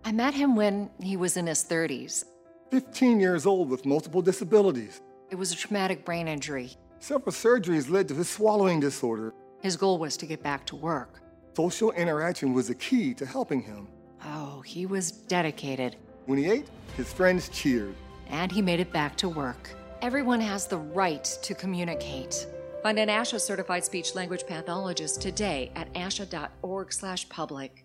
I met him when he was in his 30s. 15 years old with multiple disabilities. It was a traumatic brain injury. Several surgeries led to his swallowing disorder. His goal was to get back to work. Social interaction was the key to helping him. Oh, he was dedicated. When he ate, his friends cheered. And he made it back to work. Everyone has the right to communicate. Find an ASHA certified speech language pathologist today at asha.org/public.